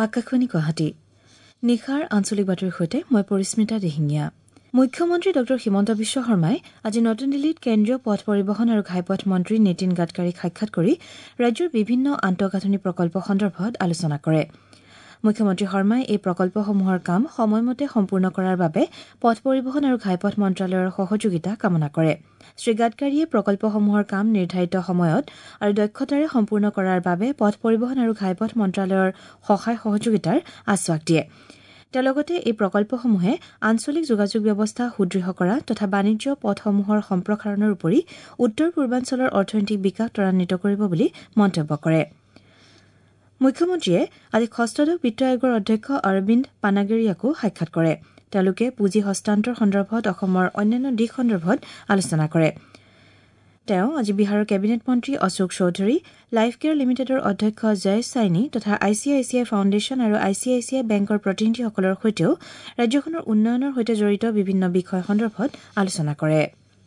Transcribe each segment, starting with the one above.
আকাশবাণী গুৱাহাটী নিশাৰ আঞ্চলিক বাতৰিৰ সৈতে মই পৰিস্মিতা দেহিঙীয়া। মুখ্যমন্ত্ৰী ড হিমন্ত বিশ্ব শৰ্মাই আজি নতুন দিল্লীত কেন্দ্ৰীয় পথ পৰিবহণ আৰু ঘাইপথ মন্ত্ৰী নীতিন গাডকাৰীক সাক্ষাৎ কৰি ৰাজ্যৰ বিভিন্ন আন্তঃগাঁথনি প্ৰকল্প সন্দৰ্ভত আলোচনা কৰে। মুখ্যমন্ত্ৰী শৰ্মাই এই প্ৰকল্পসমূহৰ কাম সময়মতে সম্পূৰ্ণ কৰাৰ বাবে পথ পৰিবহণ আৰু ঘাইপথ মন্ত্ৰালয়ৰ সহযোগিতা কামনা কৰে। শ্ৰী গাডকাৰীয়ে প্ৰকল্পসমূহৰ কাম নিৰ্ধাৰিত সময়ত আৰু দক্ষতাৰে সম্পূৰ্ণ কৰাৰ বাবে পথ পৰিবহণ আৰু ঘাইপথ মন্ত্ৰালয়ৰ সহায় সহযোগিতাৰ আশ্বাস দিয়ে। তেওঁ লগতে এই প্ৰকল্পসমূহে আঞ্চলিক যোগাযোগ ব্যৱস্থা সুদৃঢ় কৰা তথা বাণিজ্য পথসমূহৰ সম্প্ৰসাৰণৰ উপৰি উত্তৰ পূৰ্বাঞ্চলৰ অৰ্থনৈতিক বিকাশ ত্বৰান্বিত কৰিব বুলি মন্তব্য কৰে। মুখ্যমন্ত্ৰীয়ে আজি ষষ্ঠদশ বিত্ত আয়োগৰ অধ্যক্ষ অৰবিন্দ পানাগেৰিয়াকো সাক্ষাৎ কৰে। তেওঁলোকে পুঁজি হস্তান্তৰ সন্দৰ্ভত অসমৰ অন্যান্য দিশ সন্দৰ্ভত আলোচনা কৰে। তেওঁ আজি বিহাৰৰ কেবিনেট মন্ত্ৰী অশোক চৌধুৰী, লাইফ কেয়াৰ লিমিটেডৰ অধ্যক্ষ জয়েশ চাইনি তথা ICICI ফাউণ্ডেশ্যন আৰু ICICI বেংকৰ প্ৰতিনিধিসকলৰ সৈতেও ৰাজ্যখনৰ উন্নয়নৰ সৈতে জড়িত বিভিন্ন বিষয় সন্দৰ্ভত আলোচনা কৰে।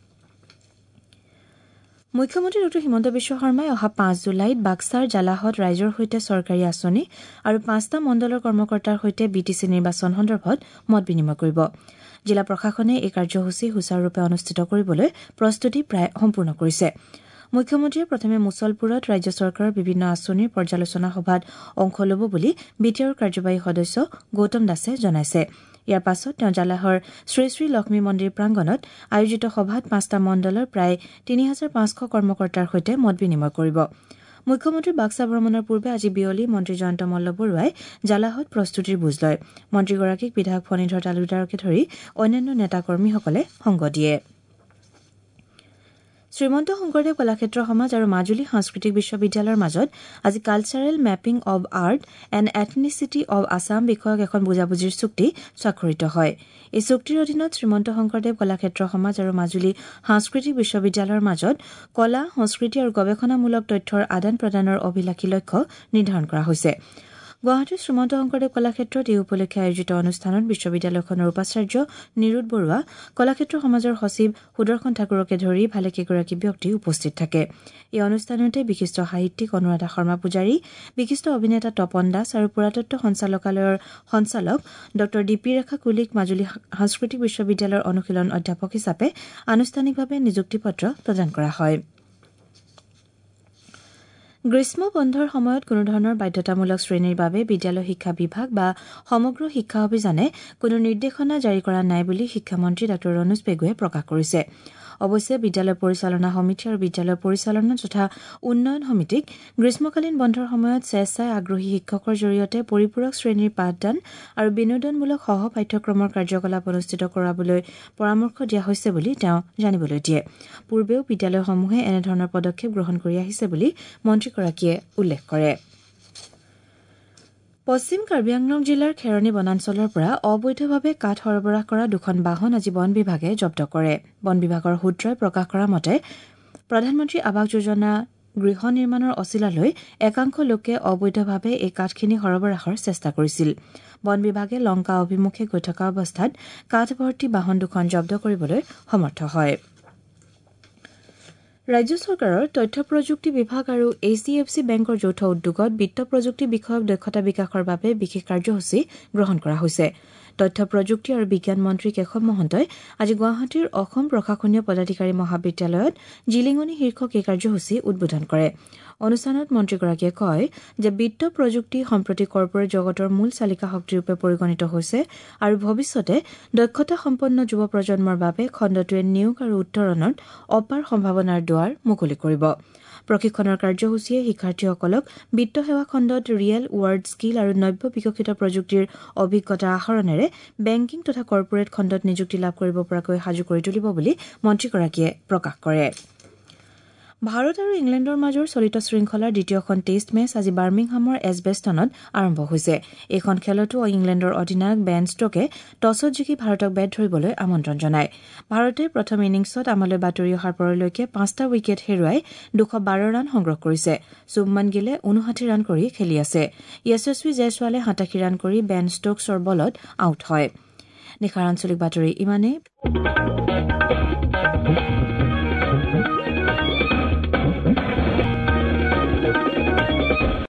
মুখ্যমন্ত্ৰী ড হিমন্ত বিশ্ব শৰ্মাই অহা 5 জুলাইত বাক্সাৰ জালাহত ৰাইজৰ সৈতে চৰকাৰী আঁচনি আৰু 5টা মণ্ডলৰ কৰ্মকৰ্তাৰ সৈতে BTC নিৰ্বাচন সন্দৰ্ভত মত বিনিময় কৰিব। জিলা প্ৰশাসনে এই কাৰ্যসূচী সুচাৰুৰূপে অনুষ্ঠিত কৰিবলৈ প্ৰস্তুতি প্ৰায় সম্পূৰ্ণ কৰিছে। মুখ্যমন্ত্ৰীয়ে প্ৰথমে মুছলপুৰত ৰাজ্য চৰকাৰৰ বিভিন্ন আঁচনিৰ পৰ্যালোচনা সভাত অংশ ল'ব বুলি BTR কাৰ্যবাহী সদস্য গৌতম দাসে জনাইছে। ইয়াৰ পাছত তেওঁ জালাহৰ শ্ৰী শ্ৰী লক্ষ্মী মন্দিৰ প্ৰাংগণত আয়োজিত সভাত 5টা মণ্ডলৰ প্ৰায় 3500 কৰ্মকৰ্তাৰ সৈতে মত বিনিময় কৰিব। মুখ্যমন্ত্ৰীৰ বাক্সা ভ্ৰমণৰ পূৰ্বে আজি বিয়লি মন্ত্ৰী জয়ন্ত মল্লবৰুৱাই জালাহত প্ৰস্তুতিৰ বুজ লয়। মন্ত্ৰীগৰাকীক বিধায়ক ফণীধৰ তালুকদাৰকে ধৰি অন্যান্য নেতাকৰ্মীসকলে সংগ দিয়ে। শ্ৰীমন্ত শংকৰদেৱ কলাক্ষেত্ৰ সমাজ আৰু মাজুলী সাংস্কৃতিক বিশ্ববিদ্যালয়ৰ মাজত আজি cultural mapping of art and ethnicity of Assam বিষয়ক এখন বুজাবুজিৰ চুক্তি স্বাক্ষৰিত হয়। এই চুক্তিৰ অধীনত শ্ৰীমন্ত শংকৰদেৱ কলাক্ষেত্ৰ সমাজ আৰু মাজুলী সাংস্কৃতিক বিশ্ববিদ্যালয়ৰ মাজত কলা, সংস্কৃতি আৰু গৱেষণামূলক তথ্যৰ আদান প্ৰদানৰ অভিলাষী লক্ষ্য নিৰ্ধাৰণ কৰা হৈছে। গুৱাহাটীৰ শ্ৰীমন্ত শংকৰদেৱ কলাক্ষেত্ৰত এই উপলক্ষে আয়োজিত অনুষ্ঠানত বিশ্ববিদ্যালয়খনৰ উপাচাৰ্য নিৰুদ বৰুৱা, কলাক্ষেত্ৰ সমাজৰ সচিব সুদৰ্শন ঠাকুৰকে ধৰি ভালেকেইগৰাকী ব্যক্তি উপস্থিত থাকে। এই অনুষ্ঠানতে বিশিষ্ট সাহিত্যিক অনুৰাধা শৰ্মা পূজাৰী, বিশিষ্ট অভিনেতা তপন দাস আৰু পুৰাতত্ব সঞ্চালকালয়ৰ সঞ্চালক ড ডিপি ৰেখা কুলিক মাজুলী সাংস্কৃতিক বিশ্ববিদ্যালয়ৰ অনুশীলন অধ্যাপক হিচাপে আনুষ্ঠানিকভাৱে নিযুক্তিপত্ৰ প্ৰদান কৰা হয়। গ্ৰীষ্ম বন্ধৰ সময়ত কোনো ধৰণৰ বাধ্যতামূলক শ্ৰেণীৰ বাবে বিদ্যালয় শিক্ষা বিভাগ বা সমগ্ৰ শিক্ষা অভিযানে কোনো নিৰ্দেশনা জাৰি কৰা নাই বুলি শিক্ষামন্ত্ৰী ডাঃ ৰণোজ পেগুৱে প্ৰকাশ কৰিছে। অৱশ্যে বিদ্যালয় পৰিচালনা সমিতি আৰু বিদ্যালয় পৰিচালনা তথা উন্নয়ন সমিতিক গ্ৰীষ্মকালীন বন্ধৰ সময়ত স্বেচ্ছাই আগ্ৰহী শিক্ষকৰ জৰিয়তে পৰিপূৰক শ্ৰেণীৰ পাঠদান আৰু বিনোদনমূলক সহ পাঠ্যক্ৰমৰ কাৰ্যকলাপ অনুষ্ঠিত কৰাবলৈ পৰামৰ্শ দিয়া হৈছে বুলি তেওঁ জানিবলৈ দিয়ে। পূৰ্বেও বিদ্যালয়সমূহে এনেধৰণৰ পদক্ষেপ গ্ৰহণ কৰি আহিছে বুলি মন্ত্ৰীগৰাকীয়ে উল্লেখ কৰে। পশ্চিম কাৰ্বি আংলং জিলাৰ খেৰণী বনাঞ্চলৰ পৰা অবৈধভাৱে কাঠ সৰবৰাহ কৰা 2খন বাহন আজি বন বিভাগে জব্দ কৰে। বন বিভাগৰ সূত্ৰই প্ৰকাশ কৰা মতে প্ৰধানমন্ত্ৰী আৱাস যোজনা গৃহ নিৰ্মাণৰ অছিলালৈ একাংশ লোকে অবৈধভাৱে এই কাঠখিনি সৰবৰাহৰ চেষ্টা কৰিছিল। বন বিভাগে লংকা অভিমুখে গৈ থকা অৱস্থাত কাঠ ভৰ্তি বাহন 2খন জব্দ কৰিবলৈ সমৰ্থ হয়। ৰাজ্য চৰকাৰৰ তথ্য প্ৰযুক্তি বিভাগ আৰু HDFC বেংকৰ যৌথ উদ্যোগত বিত্ত প্ৰযুক্তি বিষয়ক দক্ষতা বিকাশৰ বাবে বিশেষ কাৰ্যসূচী গ্ৰহণ কৰা হৈছে। তথ্য প্ৰযুক্তি আৰু বিজ্ঞান মন্ত্ৰী কেশৱ মহন্তই আজি গুৱাহাটীৰ অসম প্ৰশাসনীয় পদাধিকাৰী মহাবিদ্যালয়ত জিলিঙনি শীৰ্ষক এই কাৰ্যসূচী উদ্বোধন কৰে। অনুষ্ঠানত মন্ত্ৰীগৰাকীয়ে কয় যে বিত্ত প্ৰযুক্তি সম্প্ৰতি কৰ্পৰেট জগতৰ মূল চালিকা শক্তিৰূপে পৰিগণিত হৈছে আৰু ভৱিষ্যতে দক্ষতা সম্পন্ন যুৱ প্ৰজন্মৰ বাবে খণ্ডটোৱে নিয়োগ আৰু উত্তৰণত অপাৰ সম্ভাৱনাৰ দুৱাৰ মুকলি কৰিব। প্ৰশিক্ষণৰ কাৰ্যসূচীয়ে শিক্ষাৰ্থীসকলক বিত্ত সেৱা খণ্ডত ৰিয়েল ৱৰ্ল্ড স্কিল আৰু নব্য বিকশিত প্ৰযুক্তিৰ অভিজ্ঞতা আহৰণেৰে বেংকিং তথা কৰ্পৰেট খণ্ডত নিযুক্তি লাভ কৰিব পৰাকৈ সাজু কৰি তুলিব বুলি মন্ত্ৰীগৰাকীয়ে প্ৰকাশ কৰে। ভাৰত আৰু ইংলেণ্ডৰ মাজৰ চলিত শৃংখলাৰ দ্বিতীয়খন টেষ্ট মেচ আজি বাৰ্মিংহামৰ এজবেষ্টনত আৰম্ভ হৈছে। এইখন খেলতো ইংলেণ্ডৰ অধিনায়ক বেন ষ্টকে টছত জিকি ভাৰতক বেট ধৰিবলৈ আমন্ত্ৰণ জনায়। ভাৰতে প্ৰথম ইনিংছত আমালৈ বাতৰি অহাৰ পৰলৈকে 5টা উইকেট হেৰুৱাই 212 ৰান সংগ্ৰহ কৰিছে। শুভমন গিলে 59 ৰান কৰি খেলি আছে। য়শস্বী জয়ছোৱালে 87 ৰান কৰি বেন ষ্টকছৰ বলত আউট হয়। নিশাৰ আঞ্চলিক বাতৰি ইমানেই।